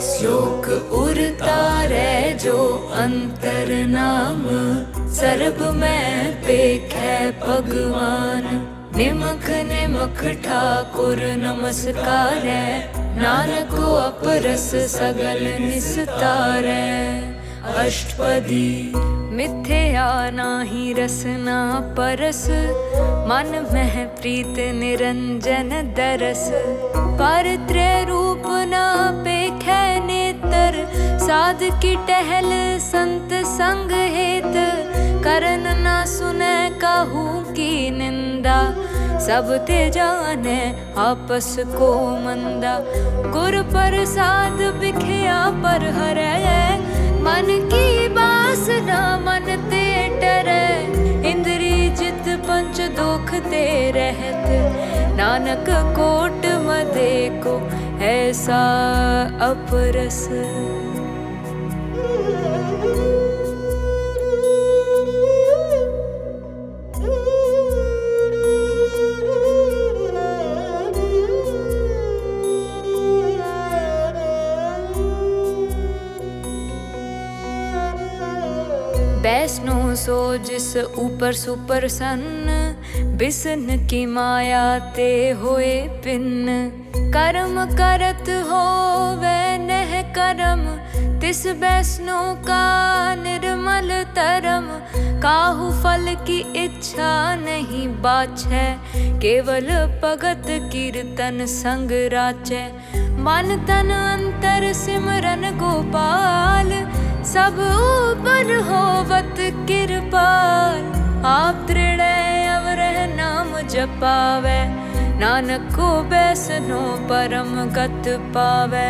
श्लोक उरतारै जो अंतर नाम, सर्ब में पेखै भगवान। निमख निमख ठाकुर नमस्कारै, नानक अपरस सगल निस्तारै। अष्टपदी मिथ्या नाही रसना परस, मन मह प्रीत निरंजन दरस। पर त्रय रूप ना पेखै नेतर, साध की टहल संत संग हेत। करन ना सुनै काहू की निंदा, सब ते जाने आपस को मंदा। गुर प्रसाद बिख्या पर हरै, मन की बासना मन ते डरै। इंद्री जित पंच दुख ते रहत, नानक कोट मदे को ऐसा अपरस। वैष्णो सो जिस ऊपर सुपर सन्न, बिसन की माया ते होए पिन्न। कर्म करत हो वै नह करम, तिस वैष्णो का निर्मल तरम। काहू फल की इच्छा नहीं बाछै, केवल भगत कीर्तन संग राचै। मन तन अंतर सिमरन गोपाल, सब ऊपर होवत कृपाल। आप त्रिणय अवरह नाम जपावै, नानक को बैसनो परम गत पावै।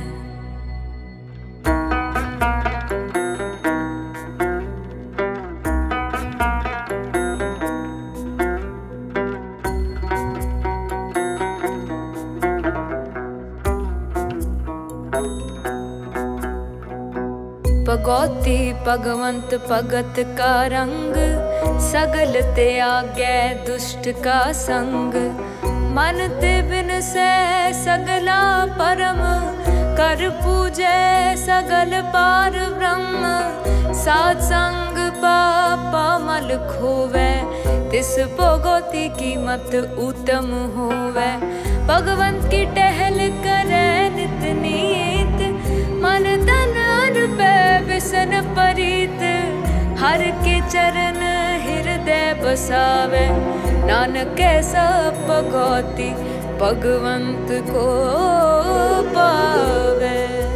भगौती भगवंत भगत का रंग, सगल ते आगे दुष्ट का संग। मन ते बिन से सगला परम, कर पूजे सगल पार ब्रह्म। साध संग पापा मल खोवै, तिस भगौती की मत उत्तम होवै। भगवंत की टहल करे नित नीत, मन तन अनपै बिसन परीत। हर के चरण हृदय बसावे, नानक ऐसा भगौती भगवंत को पावे।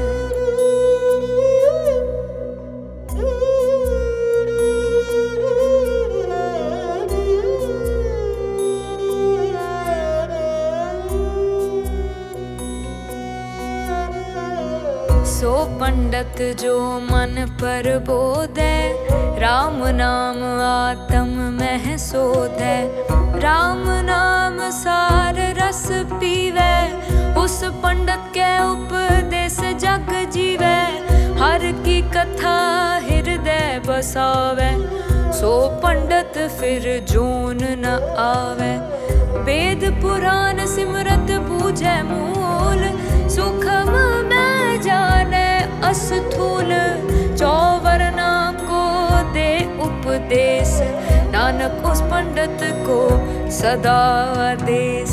सो पंडित जो मन पर बोधै, राम नाम आत्म में सोधै। राम नाम सार रस पीवै, उस पंडित के उपदेश जग जीवै। हर की कथा हृदय बसावै, सो पंडित फिर जोन न आवे। वेद पुराण सिमरत पूजै मूल, सुखम में जाने अस्थूल। चौवरना को दे उपदेश, नानक उस पंडित को सदा आदेश।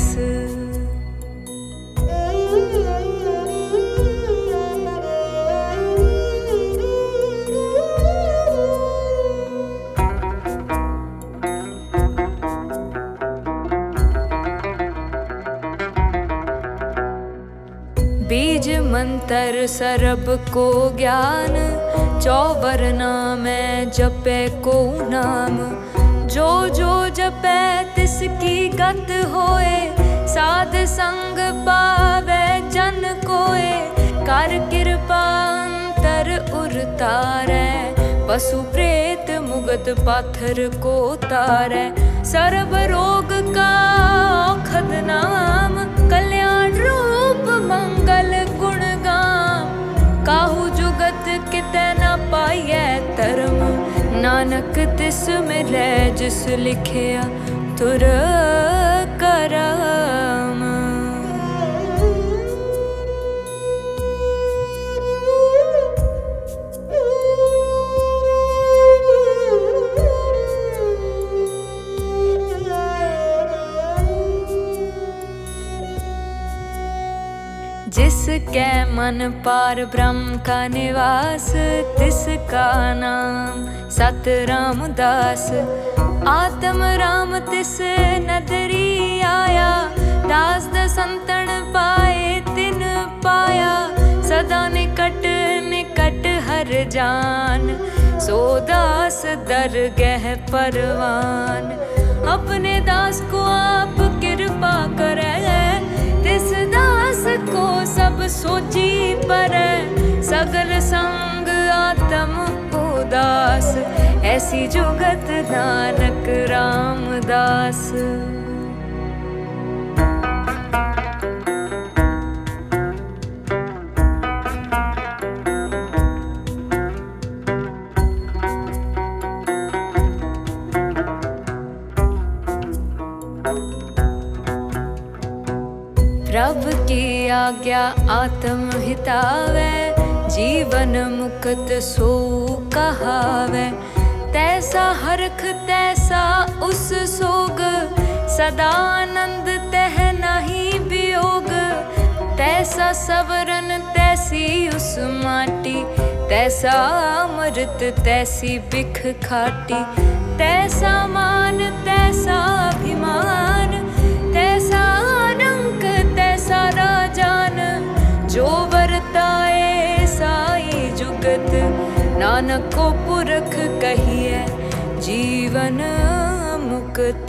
बीज मंत्र सरब को ज्ञान, चौवरना में जपे को नाम। जो जो जपे तिसकी गत होए, साध संग पावे जन कोए। कर कृपा अंतर उरतारै, पशु प्रेत मुगत पाथर को तारै। सर्व रोग का औखद नाम, कल्याण रूप मंगल गुण गाम। काहू जुगत कितै न पाइयै धर्म, नानक तिस मिलै जिस लिखिया तुर करम। जिसके मन पार ब्रह्म का निवास, तिसका नाम सत रामदास। आत्म राम तिस नदरी आया, दास दसंतन पाए तिन पाया। सदा निकट निकट हर जान, सो दास दरगह परवान। अपने दास को आप कृपा करे, तिस दास को सब सोची परै। सगल संग आत्म उदास, ऐसी जुगत नानक रामदास। प्रभु की आज्ञा आत्म हितावै, जीवन मुक्त सो कहावै। तैसा हरख तैसा उस सोग, सदा आनंद तह नहीं वियोग। तैसा सवरन तैसी उस माटी, तैसा अमृत तैसी बिख खाटी। तैसा मान तैसा अभिमान, तैसा रंक तैसा राजान। जो वर्ताए साई जुगत, नानक को पुरख कहिए जीवन मुक्त।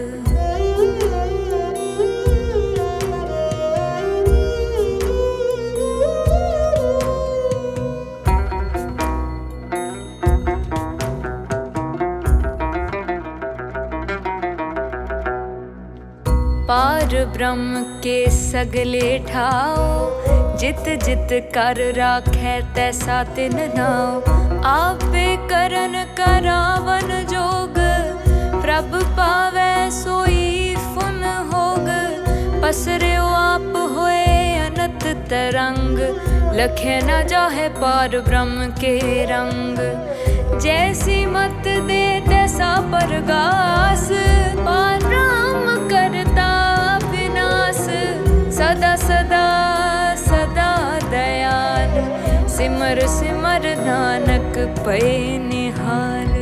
पार ब्रह्म के सगले ठाओ, जित जित कर राखै तैसा तिन नाओ। आपे करन करावन जोग, प्रभ पावै सोई फुन होग। पसर्यो आप होए अनंत तरंग, लखे न जाहे पार ब्रह्म के रंग। जैसी मत दे तैसा परगास, पार ब्रह्म करता विनाश। सदा सदा सदा दयाल, सिमर सिमर नानक पै निहाल।